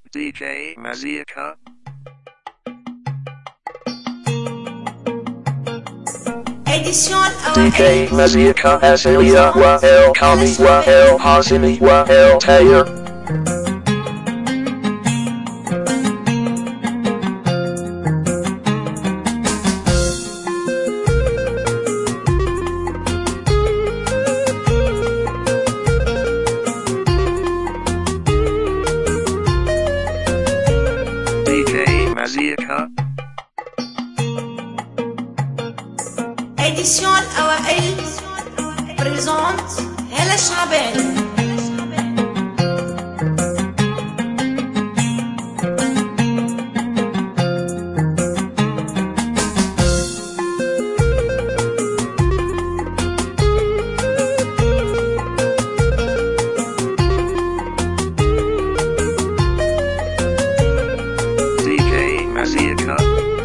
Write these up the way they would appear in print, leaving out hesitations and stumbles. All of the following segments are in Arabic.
DJ Mazika. DJ Mazika Asilia wa El Kami wa El Hazimi wa El Tayer. DJ Mazika. إديسيون الأوائل بريزونت هلا شعبان. DJ Mazika.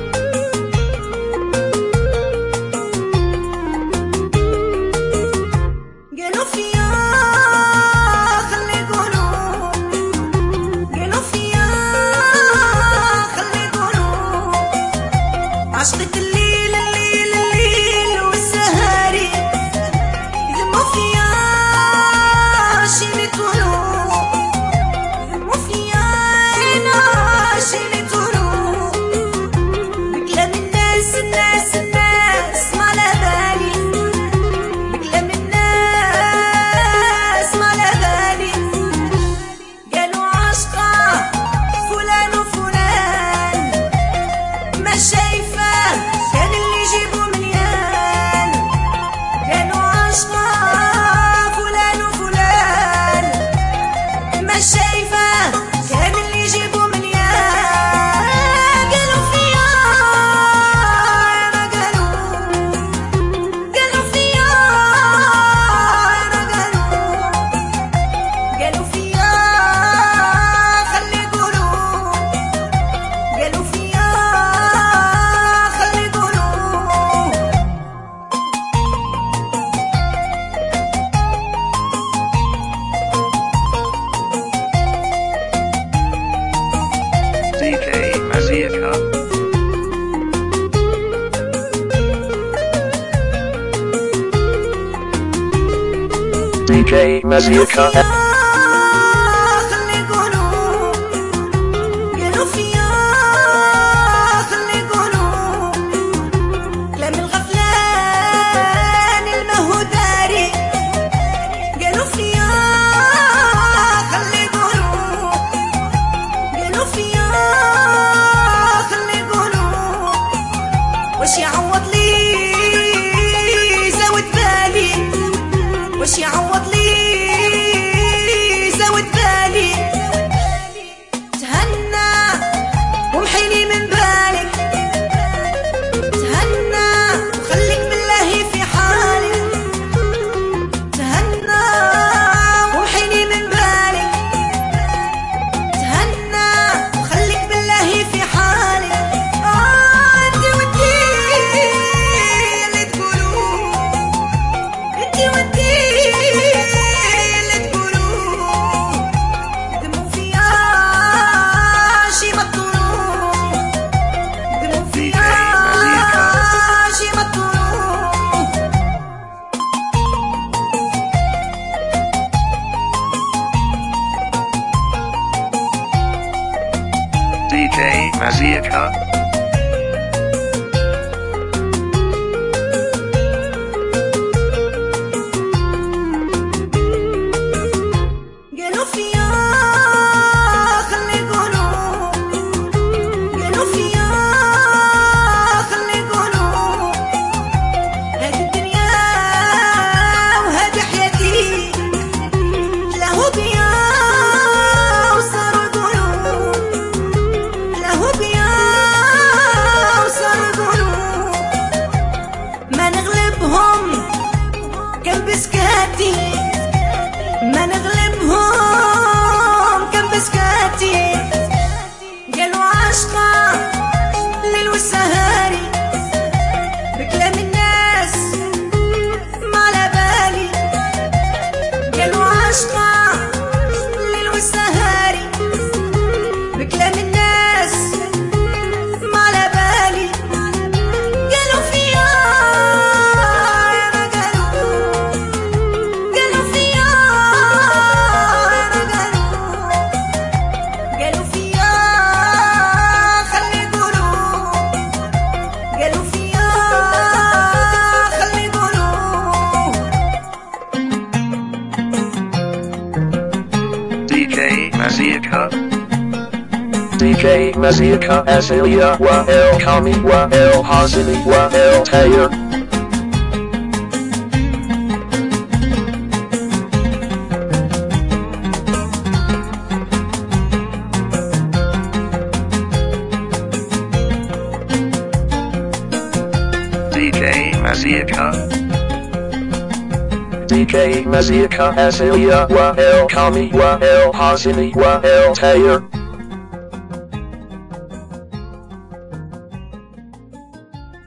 قالوا فيا خلي يقولوا، قالوا فيا خلي يقولوا، عشقة الليل الليل الليل والسهاري يذموا فيا شي اللي تقولوا، يذموا فيا انا شي اللي تقولوا، بكلام الناس الناس الناس ما على بالي، بكلام الناس ما على بالي، قالوا عشقة فلان وفلان ما شايفة كان اللي يجيبوا مليان، قالوا عشقة فلان وفلان ما شايفة كان اللي يجيبوا مليان، قالوا فيا انا قالوا فيا انا قالوا فيا خلي يقولوا، قالوا فيا خلي يقولوا. DJ Mazika. DJ Mazika. خلي يقولوا، قالوا فيا خلي يقولوا، كلام الغفلان المهو داري، قالوا فيا خلي يقولوا، قالوا فيا خلي يقولوا، واش يعوض لي زود بالي، واش يعوض لي زود بالي، تهنى ومحيني من بالك، تهنى وخليك بالله في حالك، تهنى ومحيني من بالك، تهنى وخليك بالله في حالك، انتي ودي اللي تقولوا، انتي ودي اللي تقولوا، دموا فيا شي ما تطولوا، دموا فيا شي ما تطولوا. DJ Mazika. قالوا فيا خلي يقولوا، قالوا فيا خلي يقولوا، هذه الدنيا وهذه حياتي تلاهوا بيا وصاروا يقولوا، تلاهوا بيا Mazika DJ Mazika Asilia wa El Kami wa El Hazili wa El Tayer DJ Mazika Asilia wa El Kami wa El Hazili wa El Tayer